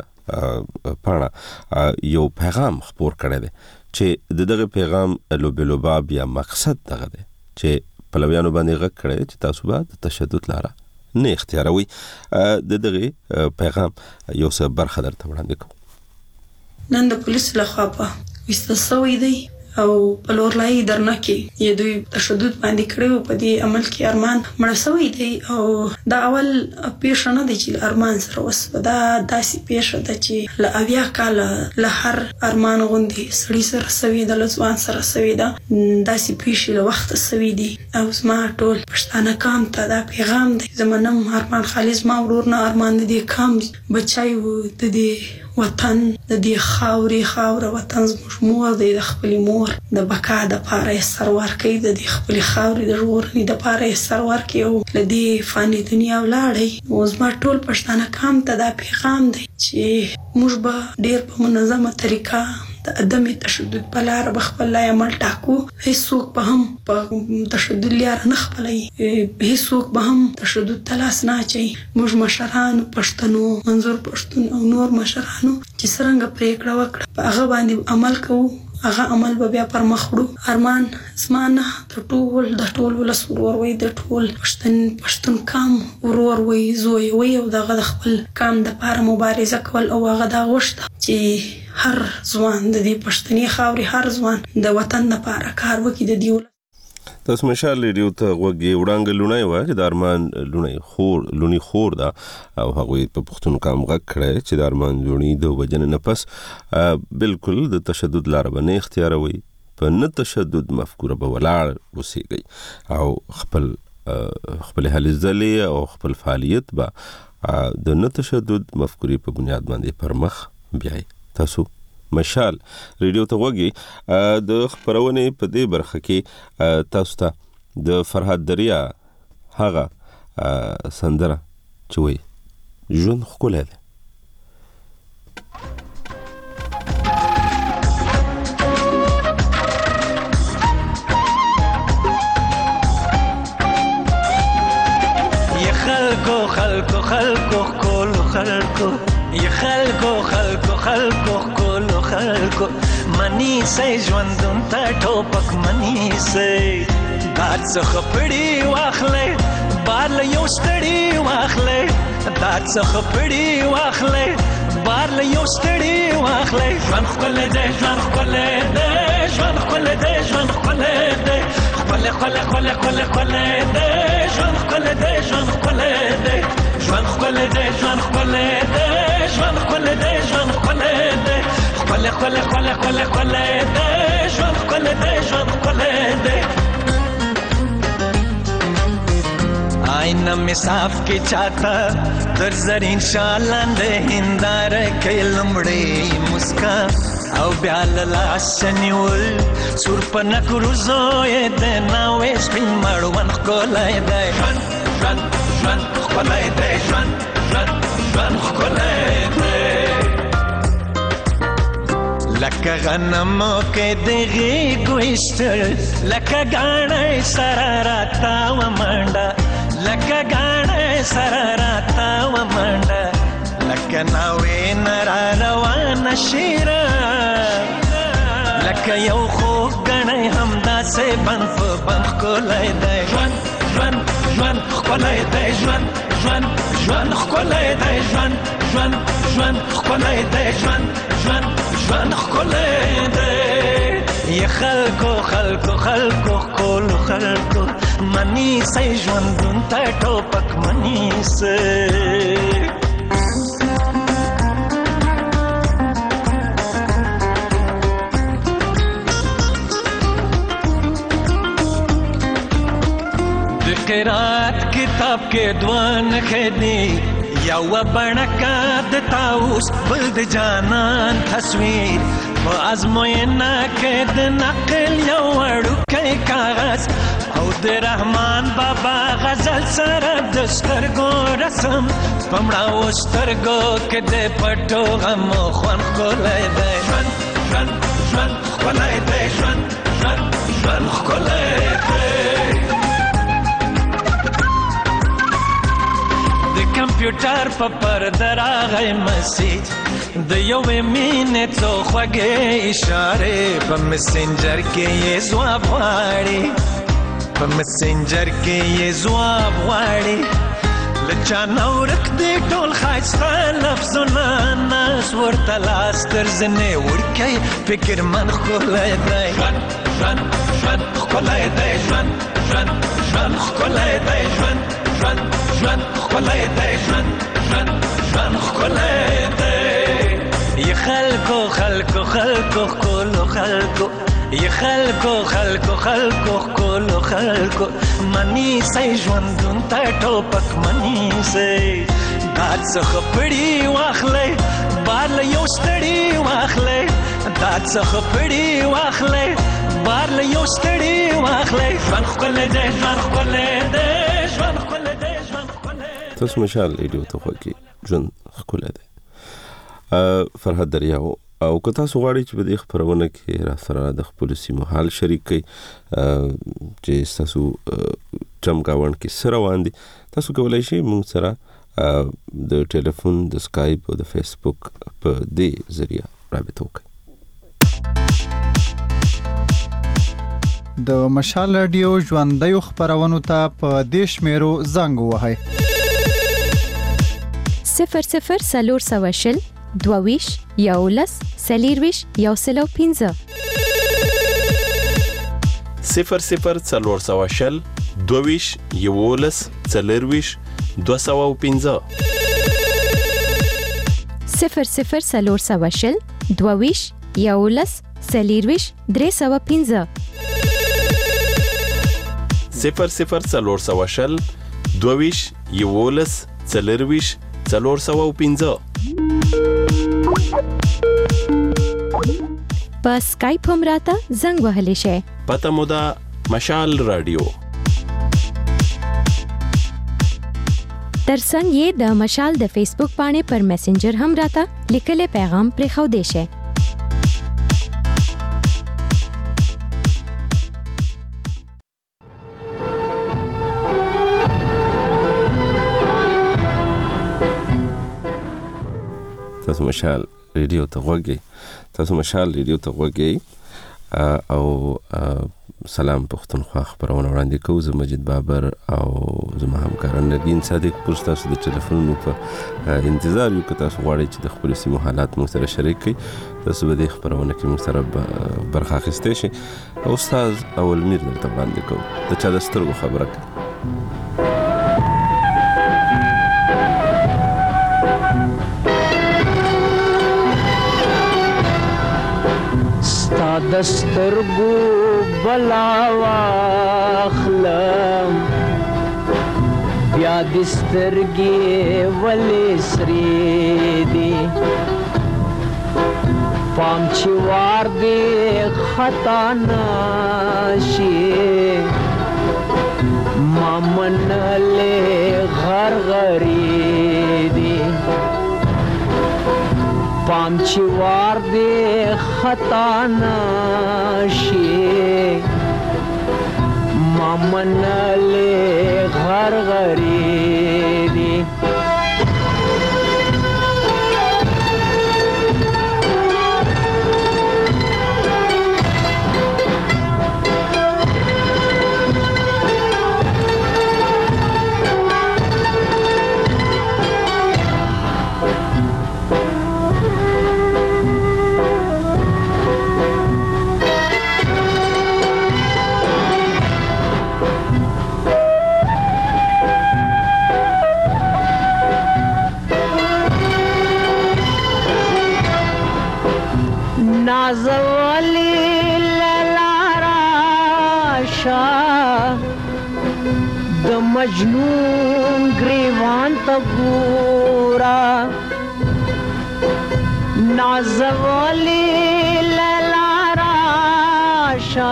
[SPEAKER 1] ټولنیزه پاڼه یو پیغام خپور کړی دی چې د دغه پیغام لوبلوبا بیا مقصد دغه دی چې پلویانو باندې غږ کړی چې تاسو به د تشدد لاره نه اختیاروي. د دغه پیغام یو څه برخه درته وړاندې کوم.
[SPEAKER 3] نن د پولیس لخوا په وستل شوی دی او په لورلای درنه کې یې دوی تشدد باندې کړو. په دې عمل کې ارمان مړ شوی دی او دا اول پیښه نه دی چې ارمان سره وسو، دا داسې پیښه ده چې له اویا کاله له هر ارمان غوندې سړي سره سوي ده، له ځوان سره سوي ده، داسې پیښې له وخته سوي دي. او زما ټول پښتانه قام ته دا پیغام دی، زما نوم ارمان خالص، ما ورور نه ارمان د دې قام بچی و، د دې وطن د دې خاورې خاوره وطن زموږ مور دی، د خپلې مور د بقا دپاره یې سر ورکوي، د دې خپلې خاورې د ژغورنې دپاره یې سر ورکوي او له دې فاني دنیا ولاړی. او زما ټول پښتانه قام ته دا پیغام دی چې موږ به ډېر په منظمه طریقه د عدم تشدد په لاره به خپل عمل ټاکو. هیڅوک به هم په تشدد لاره نه خپلوي، هیڅوک به هم تشدد ته لاس نه اچوي. موږ مشرانو پښتنو منظور پښتون او نور مشرانو چې څرنګه پرېکړه وکړه په هغه باندې عمل کوو، هغه عمل به بیا پر مخ وړو. ارمان زما نه د ټول د ټول ولس ورور وی، د ټول پښتون پښتون قام ورور وی، زوی وی، او دغه د خپل قام دپاره مبارزه کول او هغه دا غوښته چې هر ځوان د دې پښتني خاورې هر ځوان د وطن دپاره کار وکړي. د دې ولس
[SPEAKER 1] تاسو مشال ریډیو ته غوږی وړانګه لونی وه چې د ارمان لونی خور لونی خور ده او هغوی په پښتون قام غږ کړی چې د ارمان لوني د وژنې نه پس بالکل د تشدد لاره به نه اختیاروي، په نه تشدد مفکوره به ولاړ اوسیږئ او خپل خپل هلې ځلې او خپل فعالیت به د نه تشدد مفکورې په بنیاد باندې پر مخ بیایي. تاسو مشال ریډیو ته غوږی د خبرونې په دې برخه کې تاسو ته د فرهاد دریا هغه سندره چې وایي ژوند ښکلی دی.
[SPEAKER 12] خلکو خلکو خلکو ښکلو خلکو یا خلکو خلکو خلکو ښکلو خلکو منی سئ ژوندون ته ټوپک منی سئ داد څخه پړي واخلئ بار له یو ستړي واخلئ داد څخه پړي واخلئ بار له یو ستړي واخلئ ژوند ښکلی دی ژوند ښکلی دی ژوند ښکلی دی ژوند ښکلی دی ښکلی ښکلی ښکلی ښکلی ښکلی دی ژوند ښکلی دی ژوند ښکلی دی ژوند ښکلی دی ژوند ښکلی دی ژوند ښکلی دی ژوند ښکلی دی ښکلی ښکلی ښکلی ښکلی ښکلی دی ژوند ښکلی دی ژوند ښکلی دی. آئینه می صاف کی چاہتا در زرین شالاندې هنداره کې لمړې مسکا او بیا لاس نیول سور په نکرو زوی د ناوې سپین مړوند ښکلی دی ژوند ژوند ژوند ښکلی دی ژوند ژوند ژوند ښکلی دی لکه غنمو کې د غېږو ایستل لکه ګاڼۍ سره راتاوه منډه لکه غاڼه سره راته ومنډه لکه ناوې نه را روانه شیره لکه یو خوږ ګڼی همداسې بند په بند ښکلی دی ژوند ژوند ژوند ښکلی دی ژوند ژوند ژوند ښکلی دی ژوند ژوند ژوند ښکلی دی ژوند ژوند ژوند ښکلی دی ی خلکو خلکو خلکو ښکلو خلکو منیسئ ژوندون ته ټوپک منیسئ قرات کتاب کې دوان خېدی یو بڼکا د تاوس بل د جانان تصویر په ازموینه کې د نقل یو وړوکی کاغذ او د رحمان بابا غزل سره د سترګو رسم په مړاو سترګو کې د پټو غمو خوند ښکلی دی ژوند ژوند ژوند ښکلی دی ژوند ژوند ژوند ښکلی دی کمپیوټر په پرده راغی مسیج د یوې مینې څو خوږې اشارې په مسنجر کې یې ځواب غواړي په مسنجر کې یې ځواب غواړي له چا نه ورک دی ټول ښایسته لفظونه ناس ورته لاس تر زنې وړکی فکرمند ښکلی دی ژوند ژوند ژوند ښکلی دی ژوند ژوند ژوند ښکلی دی ژوند ژوند ژوند ښکلی دی ژوند ژوند ژوند ښکلی دی ی خلکو خلکو خلکو ښکلو خلکو ی خلکو خلکو خلکو ښکلو خلکو منیسئ ژوندون ته ټوپک منیسئ داد څخه پړي واخلئ بار له یو ستړي واخلئ داد څخه پړي واخلئ بار له یو ستړي واخلئ ژوند ښکلی دی ژوند ښکلی دی ژوند ښکلی دی ژوند ښکلی
[SPEAKER 1] تاسو مشال ریډیو ته خوښ ژوند ښکلی دی فرهاد دریاو او که تاسو غواړئ چې په دې خپرونه کې را سره د خپلو سیمو حال شریک کړئ چې ستاسو چمګاونډ کې څه روان دي تاسو کولی شئ موږ سره د ټلیفون د سکایپ او د فیسبوک په دې ذریعه رابطه وکړئ
[SPEAKER 7] د مشال رادیو ژوندیو خپرونو ته په دې شمیرو زنګ ووهئ
[SPEAKER 6] صفر صفر څلور سوه شل دوه ویشت یولس څلېرویشت یو سل او پنځه
[SPEAKER 8] صفر صفر څلور سوه شل دوه ویشت یولس څلېرویشت دوه سوه او پنځه
[SPEAKER 6] صفر صفر څلور سوه شل دوه ویشت یولس څلېرویشت درې سوه پنځه
[SPEAKER 8] صفر صفر څلور سوه شل دوه ویشت یولس څلېرویشت څلور سوه او پنځه
[SPEAKER 6] په سکایپ هم راته زنګ وهلی شئ
[SPEAKER 8] پته مو ده مشال رادیو
[SPEAKER 6] ترڅنګ یې د مشال د فیسبوک پاڼې پر میسنجر هم راته لیکلی پیغام پرېښودی شئ
[SPEAKER 1] تاسو مشال ریډیو ته غوږی تاسو مشال ریډیو ته غوږی او سلام پښتونخوا خبرونه وړاندې کوو زه مجید بابر او زما همکاران نګین صادق پر تاسو د ټلیفونونو په انتظار یو که تاسو غواړئ چې د خپلو سیمو حالات موږ سره شریک کړئ تاسو به دې خبرونه کې موږ سره برخه اخیستی شئ او استاد اولمیر درته وړاندې کوو د چا د سترګو خبره کوي
[SPEAKER 13] دسترګو بلا واخلم بیا دسترګې ولې سرې دي پام چې وار دې خطا نشي ما منلې غرغرې دي پام چې وار دې خطا نشي مامنلې غر غری دی نازولی للارا شا د مجنون گریوان تا گورا نازولی للارا شا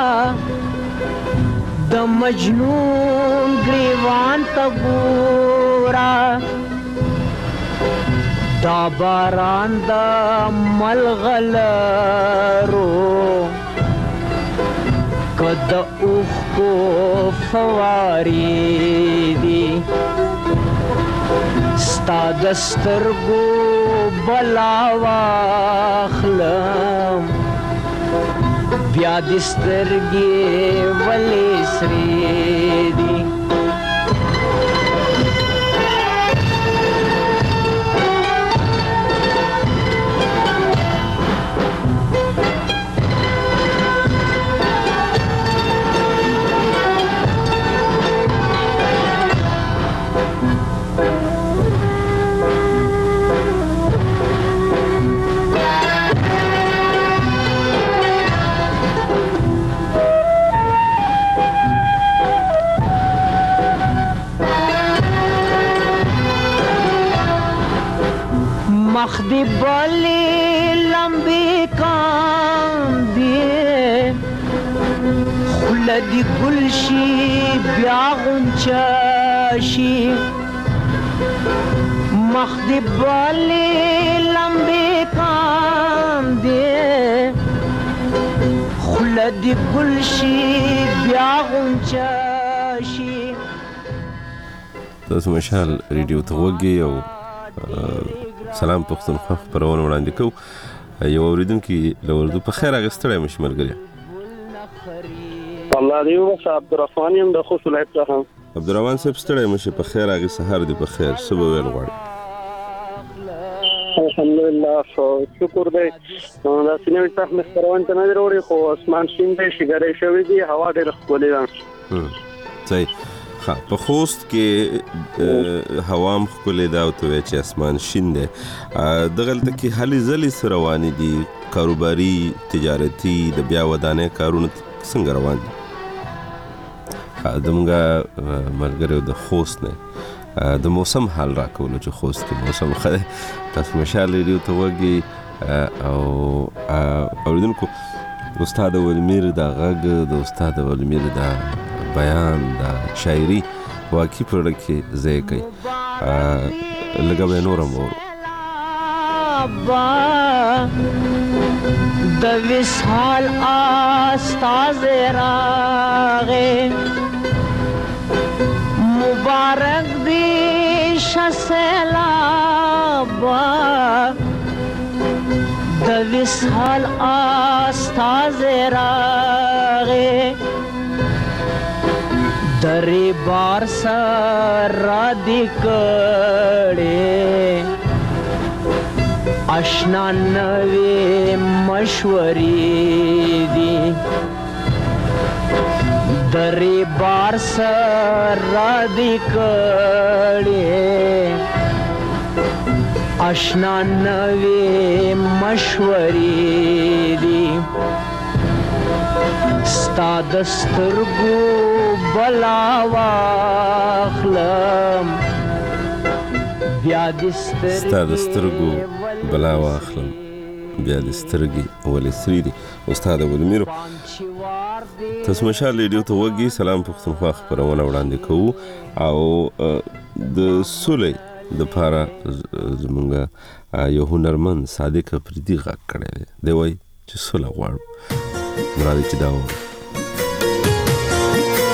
[SPEAKER 13] د مجنون گریوان تا گورا دا باران دا ملغلرو کد اوخ کو فواری دی ستا دسترگو بلاواخلم بیا دسترگی ولی سری دی مخدی بلی لمبی کاندی خلدی گلشی بیا غنچاشی مخدی بلی لمبی کاندی خلدی گلشی بیا غنچاشی
[SPEAKER 1] تاسو مشال ریډیو ته وګورئ او سلام پښتونخوا خبرونه وړاندې کوو. یو اوریدونکي له اردو په خیر اغستړی مش ملګری
[SPEAKER 14] الله دې وس عبدالرحمن يم د خوست ولایت څخه.
[SPEAKER 1] عبدالرحمن صاحب ستړی مشه په خیر اغه سحر دې په خیر صبح ویل غواړي.
[SPEAKER 14] الحمدلله شکر دې دا سینې ته مخبرون ته نه وروړي خو اسمان شین دې شګره شوی دی هوا ډېر ښکلې ده.
[SPEAKER 1] صحیح. ها په خوست کې هوام خلې دا او ته چې اسمان شین دی دغلته کې هلي ځلې سره روان دي کاروباري تجارتي د بیا ودانې کارونه څنګه روان دي دمغه ملګری د خوست نه د موسم حال راکول چې خوست کې موسم خره تاسو مشال لري ته وګي او اوریدونکو استاد ولمیر دا غږ د استاد ولمیر دا بیان دا شاعری واقعي پر کې ځای کوي لږه به نورم ورو
[SPEAKER 13] د وصال استاد راغه مبارک دی شسلابا د وصال استاد راغه دری بار سره دی کړي آشنا نوې مشورې دي دری بار سره دی کړي آشنا نوې مشورې دي ستا دسترګو بلا واخلم بیا
[SPEAKER 1] ستا دسترګو بلا واخلم بیا د سترګې ولې سری دي استاد ولمیرو تاسو مشال ریډیو ته وګي سلام پښتونخوا خبرونه وړاندې کوو او د سولې د پاره زمونږ یو هنرمند صادق پردي غږ کړی دی وای چې سوله غواړو مرادي چې دا و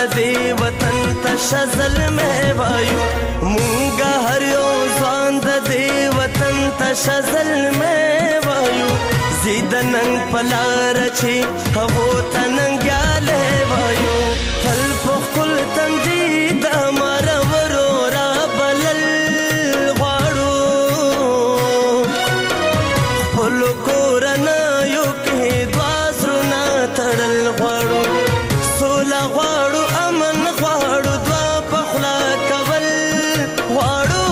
[SPEAKER 15] دې وطن ته شزل مې وایو مونږه هر یو ځوان د دې وطن ته شزل مې وایو زید ننګ پلار چې هغو ته ننګیالی وایو تل په خپل تندي د مرورو را بلل غواړو خپلو کورنیو کې دوه زړونه تړل غواړو سوله غواړو امن غواړو دوه په خوله کول غواړو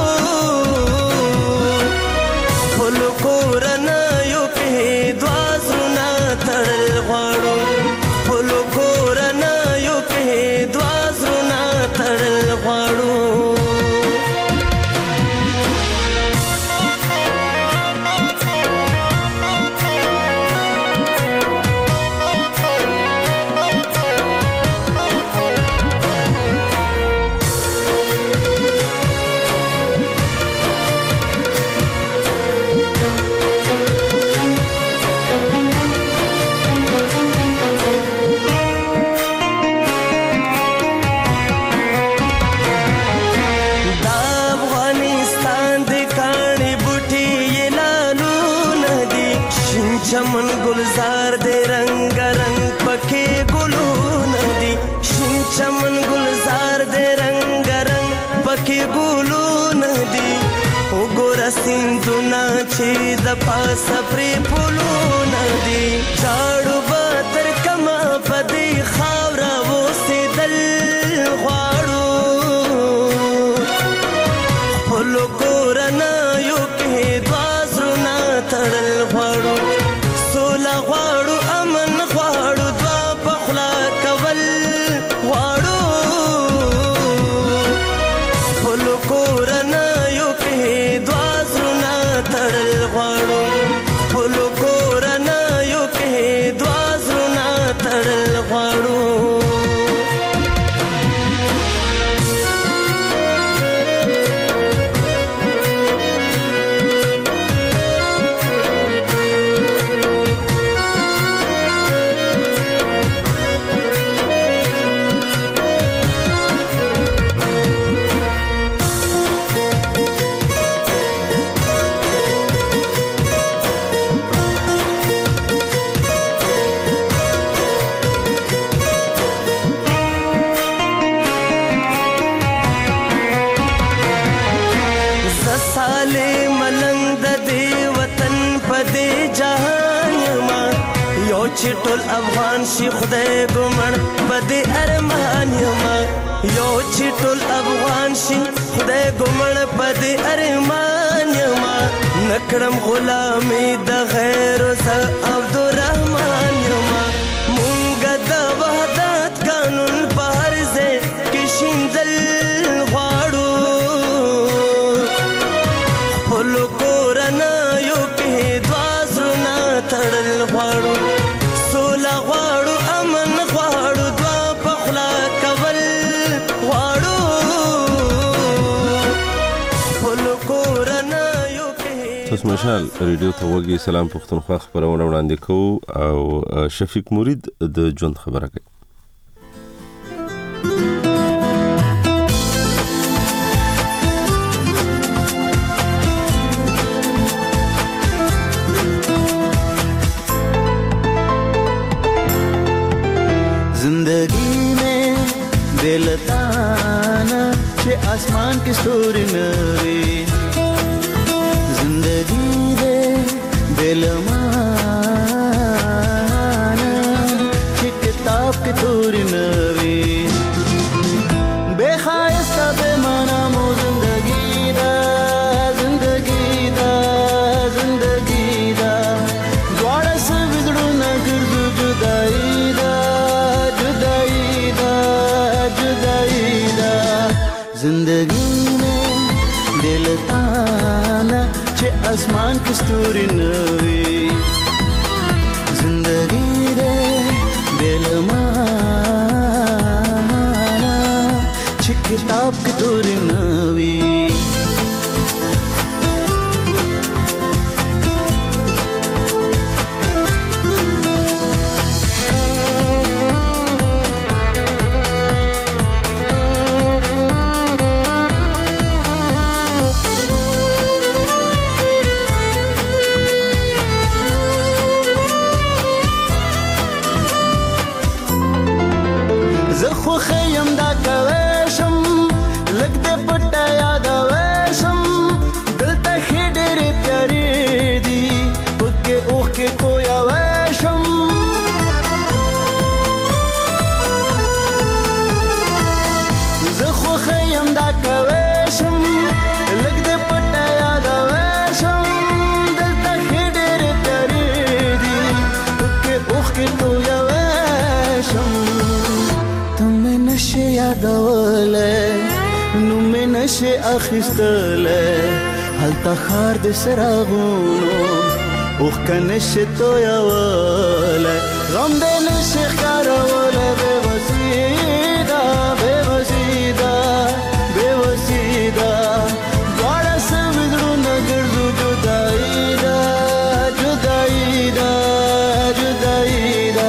[SPEAKER 15] خپلو کورنیو کې دوه زړونه تړل غواړو خپلو کورنیو کې دوه زړونه تړل غواړو चमन गुलजार दे रंग रंग पके गुलून दी शिन चमन गुलजार दे रंग रंग पके गुलून दी ओ गोरा सिंधुना ची द पास प्रे पुलून दी झाड़ू बातर कमा पदी खावरा वो से दल ख्वाड़ू फुलो गोरना यो के द्वाजरुना तड़ल ख्वाड़ू सोला غواړو امن غواړو دوه په خوله کول غواړو خپلو کورنیو کې دوه زړونه تړل غواړو خپلو کورنیو کې دوه زړونه تړل غواړو چې ټول افغان شي خدای ګمړ بد ارمان یما یو چې ټول افغان شي خدای ګمړ بد ارمان یما نکړم غلامي د غیر ز عبدالرحمن یما مونږ د وحدت قانون په هر ځای کې شیندل غواړو خپلو کورنیو کې دوه زړونه تړل غواړو سولا غواړو امن غواړو دوه په خوله کول غواړو خپلو کورنیو کې
[SPEAKER 1] تاسو مشال ریډیو ته وګورئ سلام پښتونخوا خبرونه وړاندې کوو او شفیق مرید د ژوند خبره کوي
[SPEAKER 16] जिंदगी में बेलताना चे आसमान की स्टोरी नवी जिंदगी दे बेलमाना चे किताब की स्टोरी नवी बेखायस्ता बेमाना मो जिंदगी दा जिंदगी दा जिंदगी दा द्वारा से बिगड़ो न गिरजो जुदाई जिंदगी में दिल ताना चे आसमान की स्टोरी नवी जिंदगी रे दिल माना चे किताब की स्टोरी नवी خو خیم دا کویشم لګ دې پټه یادویشم دلته ښې ډېرې پیارې دي پکې اوښکې تویویشم زه خو خیم دا کویشم لګ دې پټه یادویشم دلته ښې ډېرې پیارې دي پکې اوښکې تویویشم ته مې نشې یادولی نو مې نشې اخیستلی هلته ښار د څراغونو اوښکه نشې تویولی غم دې نشې ښکارولی بې وسي ده بې وسي ده بې وسي ده دواړه سوي زړونه ګرځو جدایي ده جدایي ده جدایي ده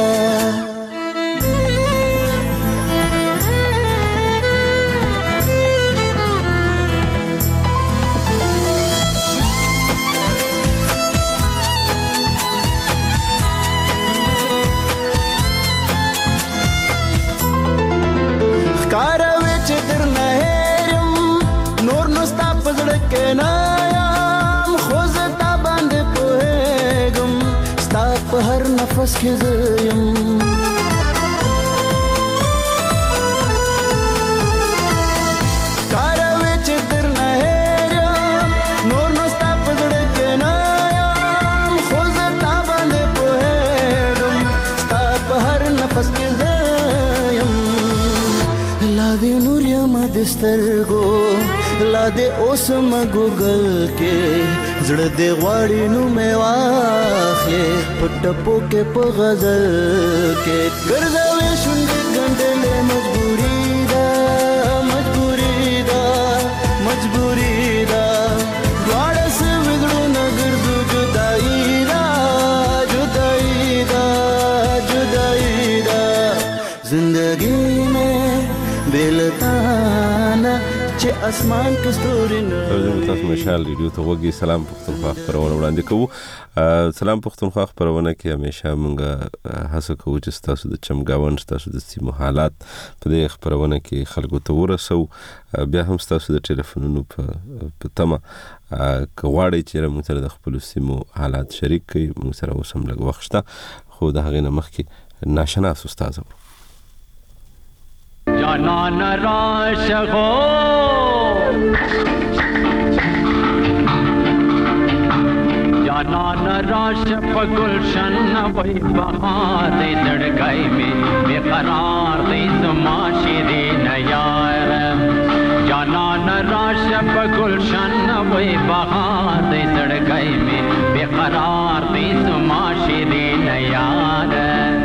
[SPEAKER 16] ښکاروي چې درنه هېر یم نور نو ستا په زړه کې نه یم خو زه تا باندې پوهېږم ستا په هر نفس کې زه یم ښکاروي چې درنه هېر یم نور نو ستا په زړه کې نه یم خو زه تا باندې پوهېږم ستا په هر نفس کې زه یم لا دې نور یم د سترګو لا دې اوس م ګوګل کې زړه دې غواړي نو مې واخلې په ټپو کې په غزل کې ګرځوي شونډې ګنډلې مجبوري ده مجبوري ده مجبوري ده دواړه سوي زړونه ګرځو جدایي ده جدایي ده جدایي ده زندګي مې بلتانا چې اسمان کې ستوري نه
[SPEAKER 1] تاسو مشال ریډیو ته وګورئ. سلام پښتونخوا خبرونه وړاندې کوو. سلام پښتونخوا خبرونه کې همیشه موږ هڅه کوو چې تاسو د چمګاون تاسو د سیمو حالات په دې خبرونه کې خلکو ته ورسو. بیا هم تاسو د ټلیفونونو په تمه کواړی چې موږ سره د خپل سیمو حالات شریک کړئ. موږ سره اوس هم لږ وخت شته خو د هغې نه مخکې ناشناس استاد
[SPEAKER 12] جانان راشغو جانان راش په گلشن وای بهار دې دړګای می بیقرار دې زما شیرین یار جانان راش په گلشن وای بهار دې دړګای می بیقرار دې زما شیرین یار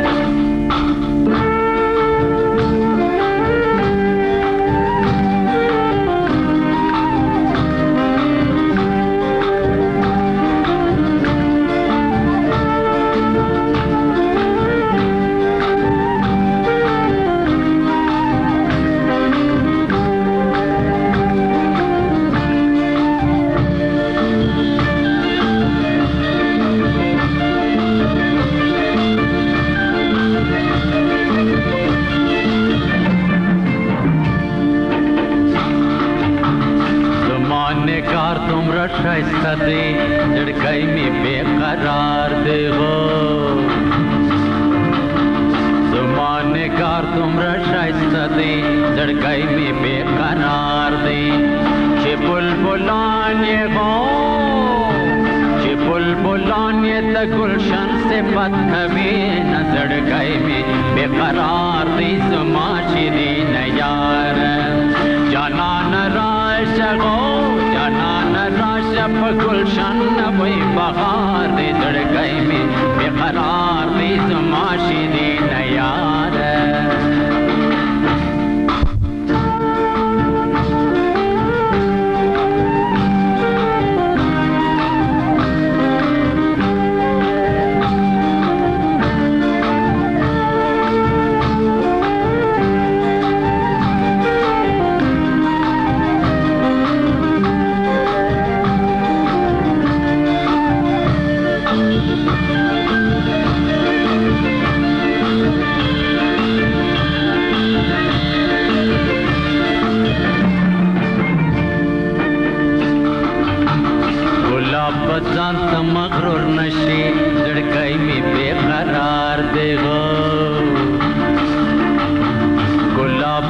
[SPEAKER 12] شایسته دی دړګی می بیقرار دی غو زمانه کار تمرا شایسته دی دړګی می بیقرار دی چې بلبلان یې غو چې بلبلان یې د گلشن سے بد کوي نه دړګی می بیقرار دی زما شیرین یار جانان راشغو جانان راشب گلشن وای بهار دې دړګی می بیقرار دې زما شیرین یار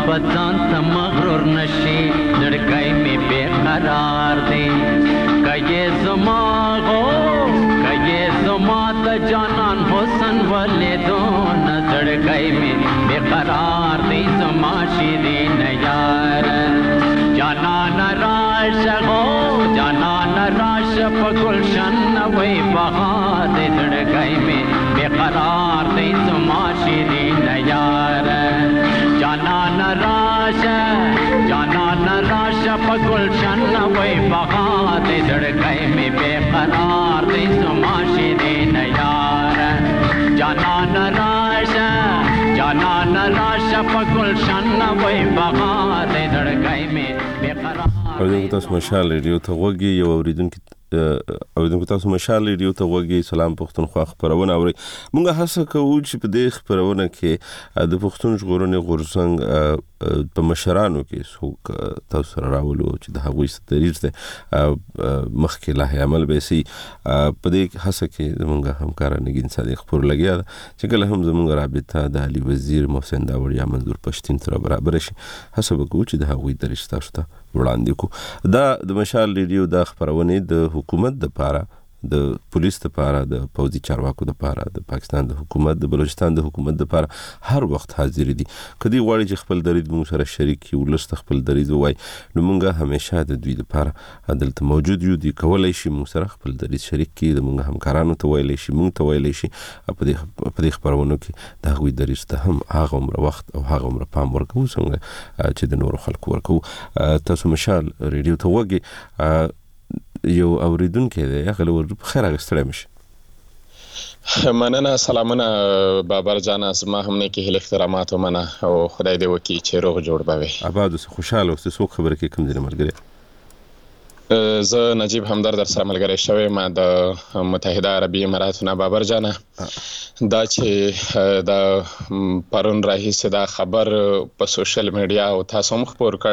[SPEAKER 17] بځان ته مغرور نشي زړګی مې بې قرار دی کایې زما غو کایې زما د جانان حسن ولیدو نه زړګی مې بې قرار دی زما شیرین یار جانان راشه غو جانان راشه په ګلشن وای بهار دی زړګی مې بې قرار دی زما شیرین یار جانان راشه جانان راشه په ګلشن وای بهار دی زړګی مې بې قرار دی زما شیرین یار جانان راشه جانان راشه په ګلشن وای بهار دی زړګی مې بې قرار
[SPEAKER 1] اوریدونکو تاسو مشال ریډیو ته وګورئ یو اوریدونکو اوریدونکو تاسو مشال ریډیو ته وګورئ سلام پښتونخوا خبرونه اوري موږ هڅه کوو چې په دې خبرونه کې د پښتون ژغورنې غورځنګ په مشرانو کې څوک تاسو سره راولو چې د هغوی ستریز ده مخکې لا عمل به سي په دې هڅه کې موږ همکار نګین صادق پور لګیا چې کله هم زموږ رابطه د علي وزیر محسن داوړیا منظور پښتين سره برابر شي هڅه وکړو چې د هغوی درش تاسو ته وړاندې کو دا د مشال ریډیو د خبرونه د حکومت د پاره د پولیس د پاره د پوځي چارواکو د پاره د پاکستان د حکومت د بلوچستان د حکومت د پاره هر وخت حاضر دي کدی غواړي چې خپل درید موږ سره شریک یو لست خپل درید وای نو موږ همیشه د دوی د پاره عدالت موجود یو دي کولای شي موږ سره خپل درید شریک کی د موږ همکارانو ته ویلې شي موږ ته ویلې شي په دې په دې خبرونو کې د هغوی درید ته هم هغه عمر وخت او هغه عمر پام ورکو څنګه چې د نور خلکو ورکو تاسو مشال ریډیو ته وګي یو اوریدونکو دی هغه ور په خیر غستړی مشه
[SPEAKER 18] مننه سلامونه بابر جان اسما هم نه کې هله احترامات ومنه او خدای دې وکي چې روغ جوړ بوي
[SPEAKER 1] آباد اوس خوشاله اوس څو خبره کې کم دي ملګری
[SPEAKER 18] زه نجیب همدرد در سره ملګری شوی ما د متحده عربی اماراتونو بابر جان دا چې دا پرون راهیسه دا خبر په سوشل میډیا او تاسو هم خبر کړ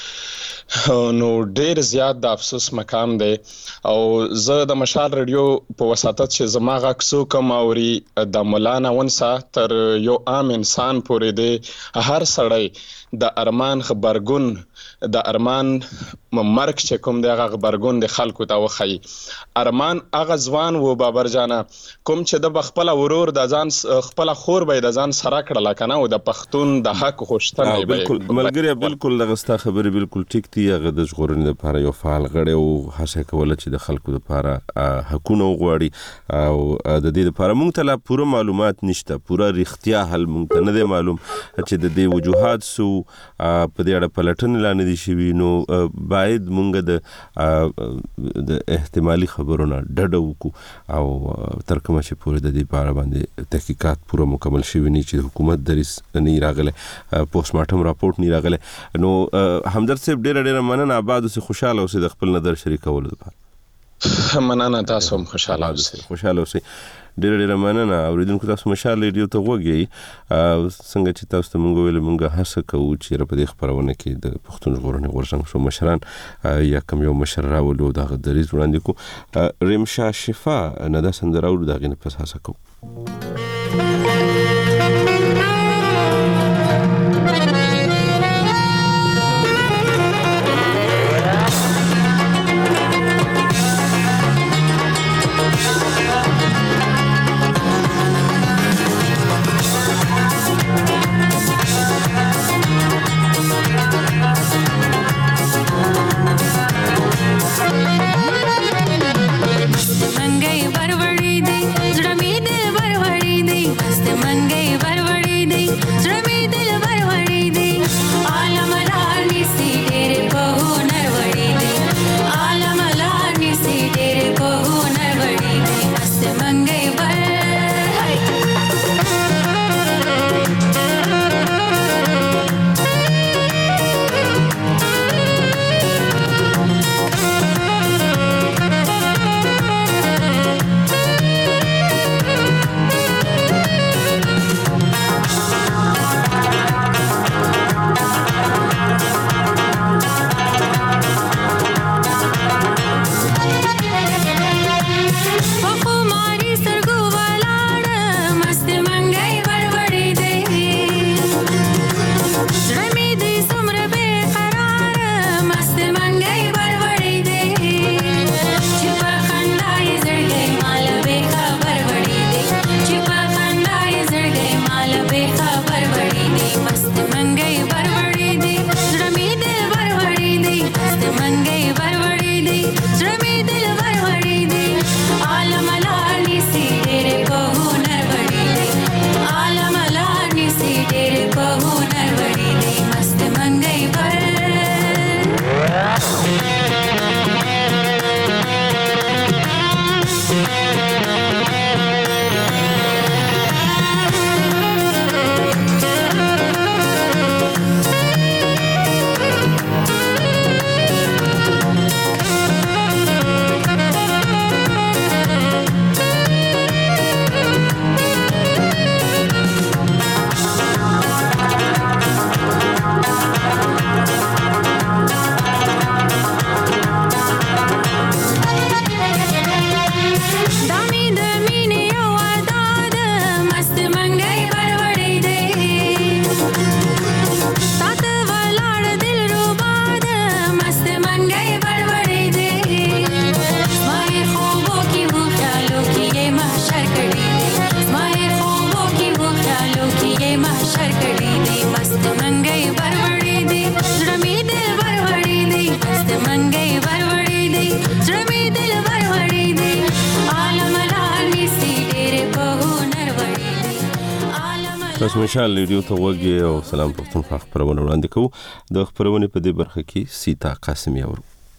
[SPEAKER 18] نو ډیر زیات د افسوس مقام دی او زه د مشال ریډیو په وساتت چې زما غاکسو کوم اوري د مولانا ونسا تر یو عام انسان پورې دی هر سړی د ارمان خبرګون د ارمان مرګ چې کوم دی هغه خبرګون د خلکو ته وخی ارمان هغه ځوان و بابر جانا کوم چې د بخپل ورور د ځان خپل خور به د ځان سره کړل کنه او د پښتون د حق غوښتنه به
[SPEAKER 1] بالکل ملګری بالکل لغستا خبره بالکل ټیک دی هغه د ژغورنې لپاره یو فعال غړی او هڅه کوله چې د خلکو لپاره حقونه وغواړي او د دې لپاره موږ ته لا پوره معلومات نشته پوره رښتیا حل موږ ته نه دی معلوم چې د دې وجوهات سو په دې اړه پلټن لاندې دي شوی نو باید موږ د د احتمالي خبرونه ډډه وکړو او تر کومه چې پوره د دې لپاره باندې تحقیقات پوره مکمل شوی نه چې حکومت دریس نه راغله پوسټ مارټم راپورټ نه راغله نو همدرد صاحب ډېر ډېر مننه آباد اوسې خوشاله اوسې د خپل نظر شریکولو لپاره
[SPEAKER 18] مننه تاسو هم خوشاله اوسئ
[SPEAKER 1] خوشاله اوسئ ډېر ډېر مننه اوریدونکو تاسو مشال ریډیو ته وګورئ څنګه چې تاسو ته موږ ویل موږ هڅه کوو چې په دې خبرونه کې د پښتون ژغورنې غورځنګ شو مشران یا کوم یو مشر راولو د دریز وړاندې کو رمشا شفا نه د سندراو د غینه پس هڅه کوو
[SPEAKER 19] रंगई बरवड़ी दे जड़ा मी दे बरवड़ी
[SPEAKER 1] تاسو مشال ریډیو ته وګورئ او سلام پښتونخوا خبرونه وړاندې کوو. د خبرونې په دې برخه کې سیتا قاسمی اورو.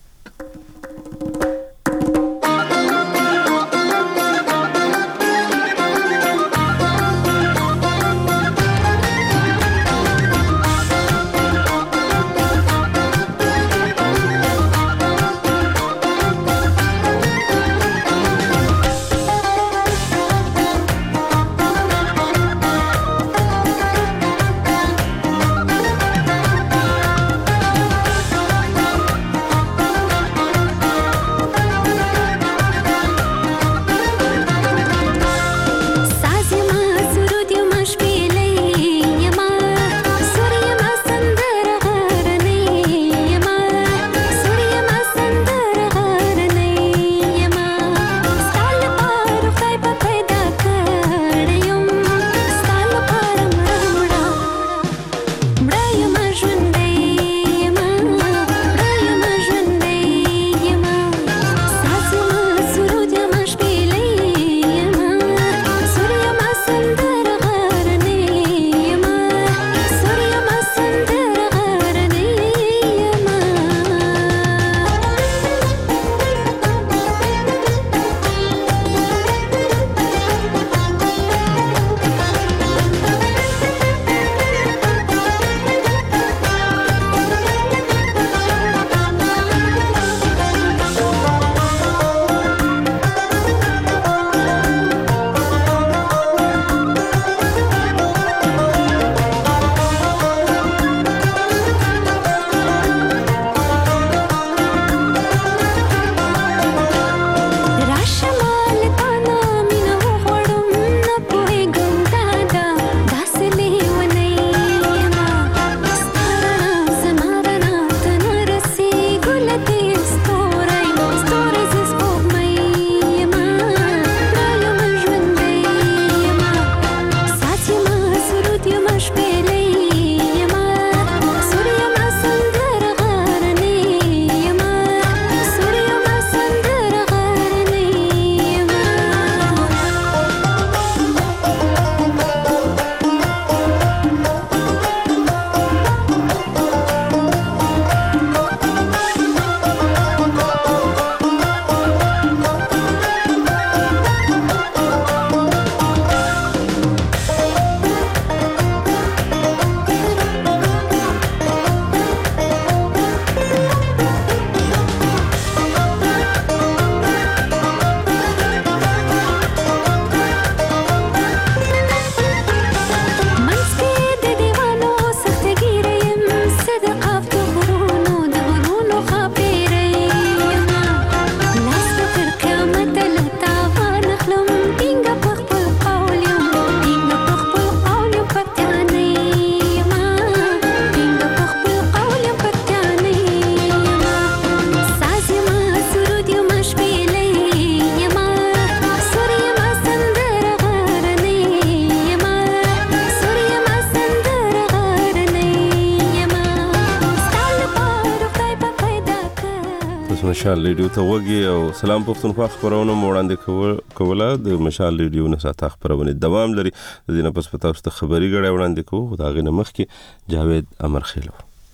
[SPEAKER 1] مشال ریډیو ته وګورئ او سلام پښتونخوا خبرونه وړاندې کوله. د مشال ریډیو نه ساته خبرونه دوام لري. د دې نه پس پتا اوس ته خبري غړې وړاندې کوو. دا غنه مخ کې جاوید امرخیلو.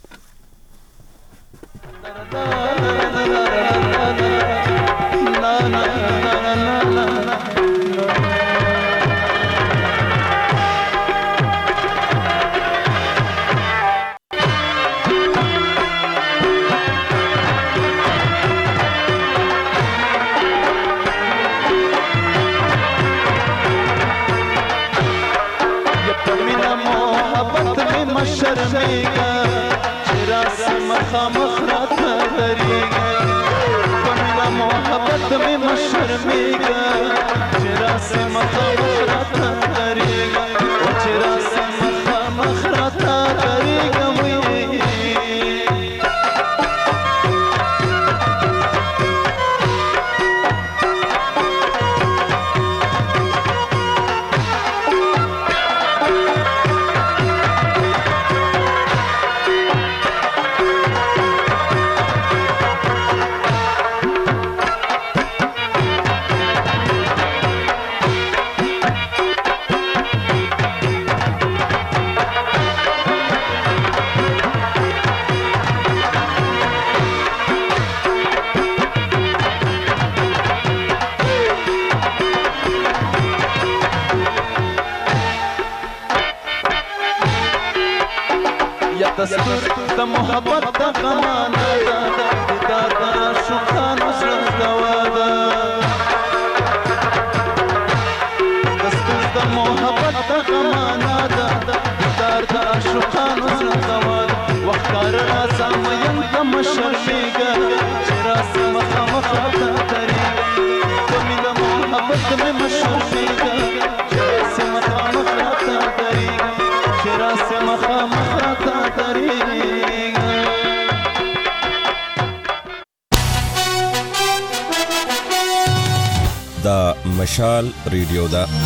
[SPEAKER 16] शर्मेगा चिरा से मखा मखरात करेगा कमिला मोहब्बत में न शर्मेगा चिरा से मखा मखरात करेगा चिरा से मखा मखरात करेगा یا دستور د محبت د غمانا دا دیدار د عاشقانو زړه دوا ده دستور د محبت د غمانا دا دیدار د عاشقانو زړه دوا ده وختار اعظم یم د مشرمیګه چې راس مخامخ ته تریږه کمی د محبت مې مشرمیګه چې راس مخامخ ته تریږه چې راس مخامخ ته تریږه.
[SPEAKER 1] دا مشال ریډیو دا